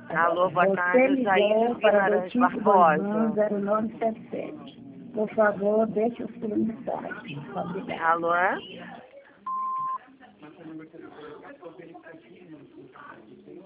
Alô, boa tarde, Jair Guimarães Barbosa. 0977. Por favor, deixe o seu mensagem. Obrigada. Alô?